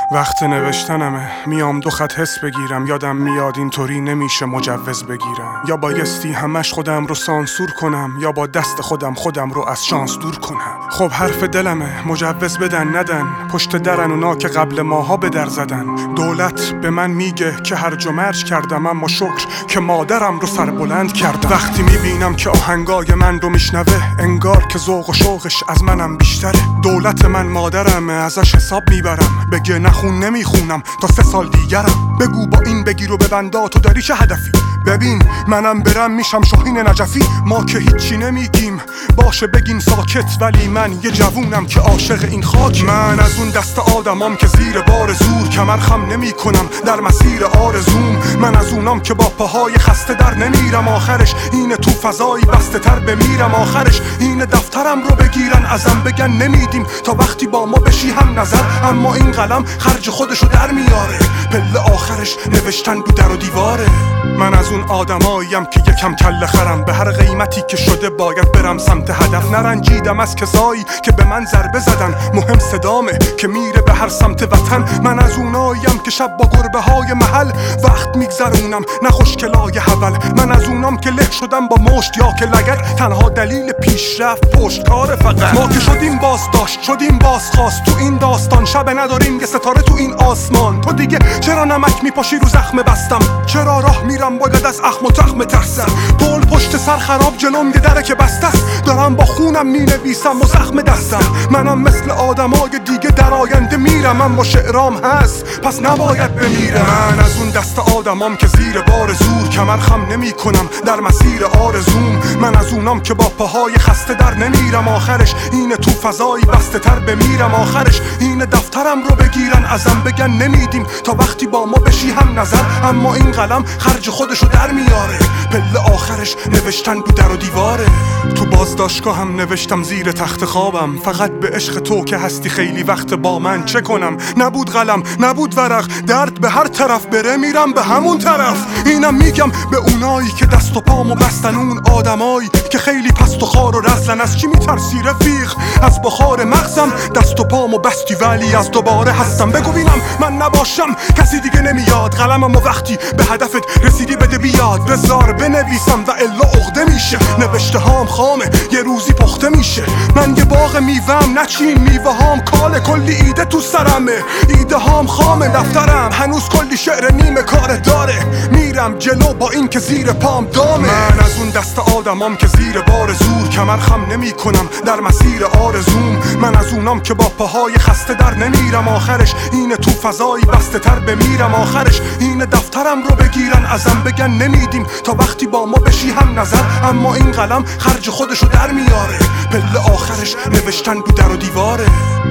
وقت نوشتنمه، میام دو خط حس بگیرم. یادم میاد اینطوری نمیشه مجوز بگیرم. یا بایستی همش خودم رو سانسور کنم، یا با دست خودم رو از شانس دور کنم. خب حرف دلمه، مجوز بدن ندن، پشت درن اونا که قبل ماها به در زدن. دولت به من میگه که هرج و مرج کردم، اما شکر که مادرم رو سربلند کردم. وقتی میبینم که آهنگای من رو میشنوه، انگار که ذوق و شوقش از منم بیشتره. دولت من مادرمه، ازش حساب میبرم. بگه نخون نمیخونم تا 3 سال دیگرم. بگو با این بگیر و ببندا تو داری چه هدفی؟ ببین منم برم میشم شاهین نجفی. ما که هیچی نمیگیم، باشه بگین ساکت، ولی من یه جوونم که عاشق این خاک. من از اون دست آدمام که زیر بار زور کمر خم نمی کنم در مسیر آرزوم. من از اونام که با پاهای خسته در نمیرم. آخرش اینه تو فضایی بسته تر بمیرم. آخرش اینه دفترم رو بگیرن ازم بگن نمیدیم تا وقتی با ما بشی هم نظر. اما این قلم خرج خودشو در میاره، پله آخرش نوشتن رو در و دیواره. من از اون آدماییم که یکم کله خرم، به هر قیمتی که شده باید برم سمت هدف. نرنجیدم از کسایی که به من ضربه زدن، مهم صدامه که میره به هر سمت وطن. من از اوناییم که شب با گربه های محل وقت میگذرونم، نه خوشگلای حول. من از اونام که له شدم با مشت یا که لگد، تنها دلیل پیشرفت پشتکار فقط. ما که شدیم بازداشت، شدیم بازخواست تو این داستان. شب نداریم یه ستاره تو این آسمان. تو دیگه چرا نمک میپاشی رو زخم بستم؟ چرا راه میرم باید از اخم و تخم ترسم؟ پل پشت سر خراب جلوم یه دره که بسته است. دارم با خونم مینویسم و زخم دستم. منم مثل آدمای دیگه در آینده میرم، اما شعرام هست پس نباید بمیرم. من از اون دست آدمام که زیر بار زور کمر خم نمی کنم در مسیر آرزوم. من از اونام که با پاهای خسته در نمیرم. آخرش اینه تو فضایی بسته تر بمیرم. آخرش اینه دفترم رو بگیرن ازم بگن نمیدیم تا وقتی با ما بشی هم نظر. اما این قلم خرج خودشو در میاره، پله آخرش نوشتن رو در و دیواره. تو بازداشتگاه هم نوشتم زیر تخت خوابم، فقط به عشق تو که هستی خیلی وقت با من. چه کنم؟ نبود قلم نبود ورق، درد به هر طرف بره میرم به همون طرف. اینم میگم به اونایی که دست و پامو بستن، اون آدمایی که خیلی پست و خار و رزلن. از چی میترسی رفیق؟ از بخار مغزم دست و پامو بستی ولی از دوباره هستم. بگو بینم من نباشم کسی دیگه نمیاد. قلمم و وقتی به هدفت رسیدی بده بیاد. بذار بنویسم و الا عقده میشه. نوشته هام خامه یه روزی پخته میشه. من یه باغ میوهم نچین میوه هام کاله. کلی ایده تو سرمه، ایده هام خامه. دفترم هنوز کلی شعر نیمه کار داره. میرم جلو با این که زیر پام دامه. من از اون دست آدمام که زیر بار زور کمر خم نمی کنم در مسیر آرزوم. من از اونام که با پاهای خسته در نمیرم. آخرش اینه تو فضایی بسته تر بمیرم. آخرش اینه دفترم رو بگیرن ازم بگن نمیدیم تا وقتی با ما بشی هم نظر. اما این قلم خرج خودشو در میاره، پله آخرش نوشتن رو در و دیواره.